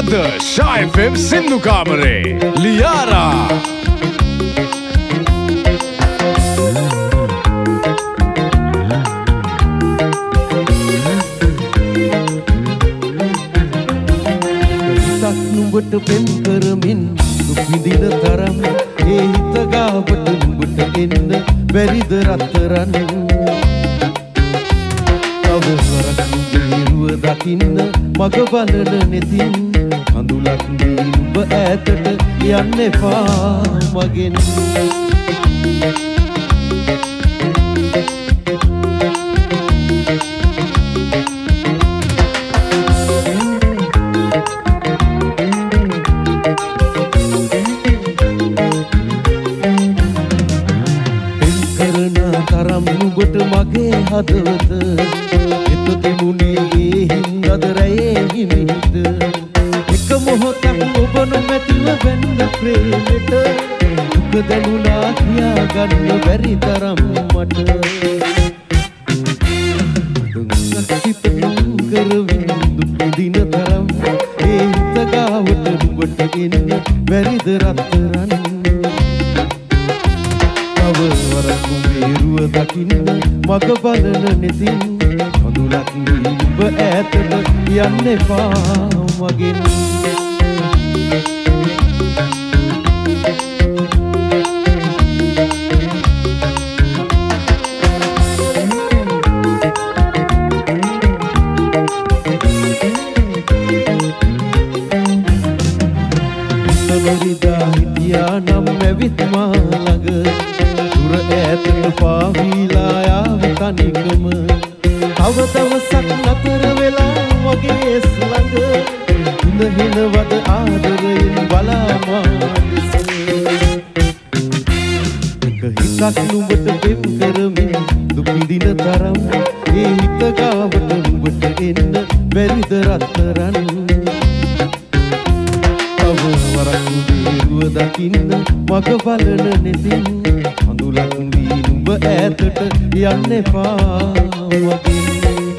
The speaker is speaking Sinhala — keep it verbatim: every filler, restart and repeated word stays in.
අද ශා එෆ් එම් සින්දු කාමරේ ලියාරා නුඹට පෙම් කරමින් දුක් විඳින තරම් ඒ හිත ගාවට නුඹට එන්න බැරිද රත්තරන් අවසරක් නුඹ දකින්න මග බලන නෙතින් කඳුලක් දී නුඹ ඈතට යන්න එපා මගෙන් නුඹට මගේ හදවත එත තිබුණේ ඒ හින්දාද රැයේ හිමිහිට එක මොහොතක් ඔබ නොමැතිව වෙන්න ප්‍රේමෙට දුක දැනුණා කියා ගන්න බැරි තරම් මට දුක්සිත කරවින් දුක් දින තරම් ඒ හිත ගාවට නුඹට එන්න බැරිද රත්තරන් වරක් උඹේරුව දකින්න මග බලන නෙතින් කඳුලක් නුඹ ඈතට යන්න එපා මගෙන් ඉතවරිදා හිටියා නම් ඇවිත් මා ළඟ දුර ඈතට පාවිලා යාව තනිකම තව දවසක් නතර වෙලා මගේ ළඟ හුඳ හෙනවද ආදරයෙන් බලා මා එක හිතක් නුඹට පෙම් කරමින් දුක් විඳින තරම් ඒ හිත ගාවට නුඹට එන්න බැරිද රත්තරන් තව වරක් නුඹ දකින්න මග බලන නෙතින් කඳුලක් දී නුඹ ඈතට යන්න එපා මගෙන්